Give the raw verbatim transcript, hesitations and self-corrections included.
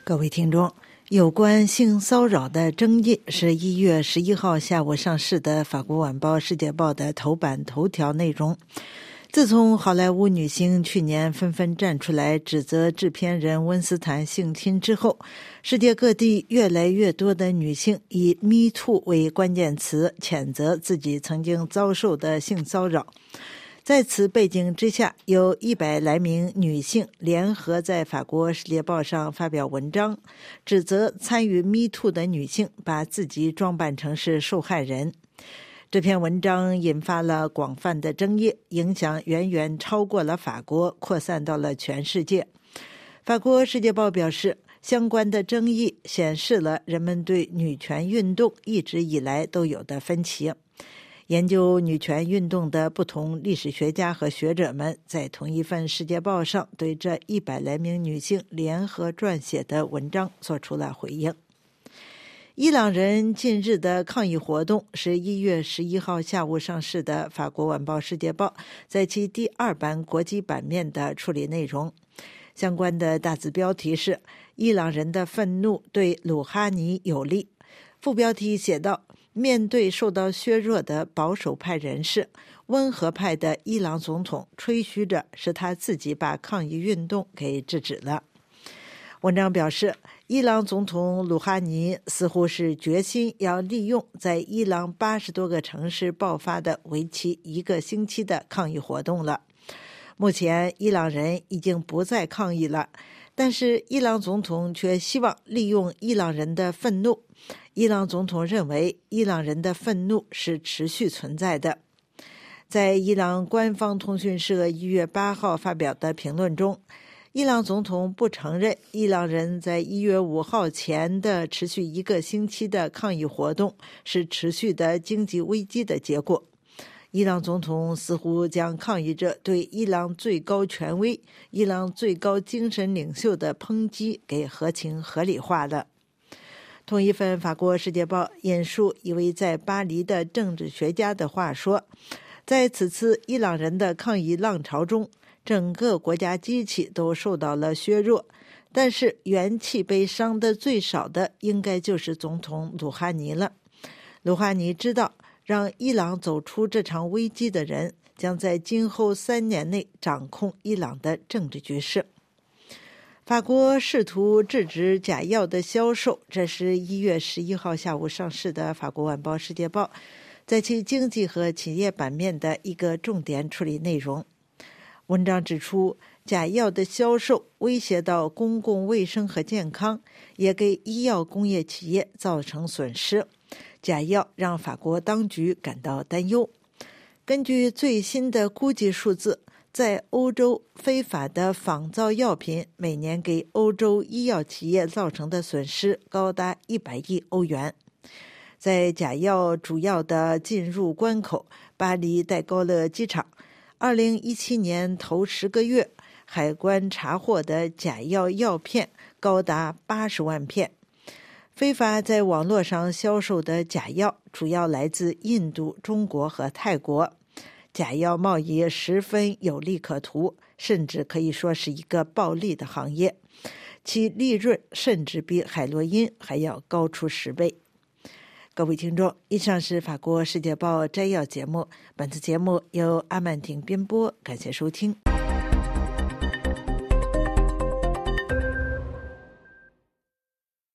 各位听众，有关性骚扰的争议是一月十一号下午上市的法国晚报《世界报》的头版头条内容。自从好莱坞女星去年纷纷站出来指责制片人温斯坦性侵之后，世界各地越来越多的女性以 Me Too 为关键词谴责自己曾经遭受的性骚扰。在此背景之下，有一百来名女性联合在法国《世界报》上发表文章，指责参与 Me Too 的女性把自己装扮成是受害人。这篇文章引发了广泛的争议，影响远远超过了法国，扩散到了全世界。法国《世界报》表示，相关的争议显示了人们对女权运动一直以来都有的分歧。研究女权运动的不同历史学家和学者们在同一份《世界报》上对这一百来名女性联合撰写的文章做出了回应。伊朗人近日的抗议活动是一月十一号下午上市的法国晚报《世界报》在其第二版国际版面的处理内容。相关的大字标题是“伊朗人的愤怒对鲁哈尼有利”，副标题写道：面对受到削弱的保守派人士，温和派的伊朗总统吹嘘着是他自己把抗议运动给制止了。文章表示，伊朗总统鲁哈尼似乎是决心要利用在伊朗八十多个城市爆发的为期一个星期的抗议活动了。目前伊朗人已经不再抗议了，但是伊朗总统却希望利用伊朗人的愤怒。伊朗总统认为伊朗人的愤怒是持续存在的。在伊朗官方通讯社一月八号发表的评论中，伊朗总统不承认伊朗人在一月五号前的持续一个星期的抗议活动是持续的经济危机的结果。伊朗总统似乎将抗议者对伊朗最高权威、伊朗最高精神领袖的抨击给合情合理化了。同一份法国《世界报》引述一位在巴黎的政治学家的话说，在此次伊朗人的抗议浪潮中，整个国家机器都受到了削弱，但是元气被伤得最少的应该就是总统鲁哈尼了。鲁哈尼知道，让伊朗走出这场危机的人将在今后三年内掌控伊朗的政治局势。法国试图制止假药的销售，这是一月十一号下午上市的法国晚报《世界报》在其经济和企业版面的一个重点处理内容。文章指出，假药的销售威胁到公共卫生和健康，也给医药工业企业造成损失。假药让法国当局感到担忧。根据最新的估计数字，在欧洲，非法的仿造药品每年给欧洲医药企业造成的损失高达一百亿欧元。在假药主要的进入关口巴黎戴高乐机场，二零一七年头十个月，海关查获的假药药片高达八十万片。非法在网络上销售的假药主要来自印度、中国和泰国。假药贸易十分有利可图，甚至可以说是一个暴利的行业，其利润甚至比海洛因还要高出十倍。各位听众，以上是法国《世界报》摘要节目，本次节目由阿曼婷编播，感谢收听。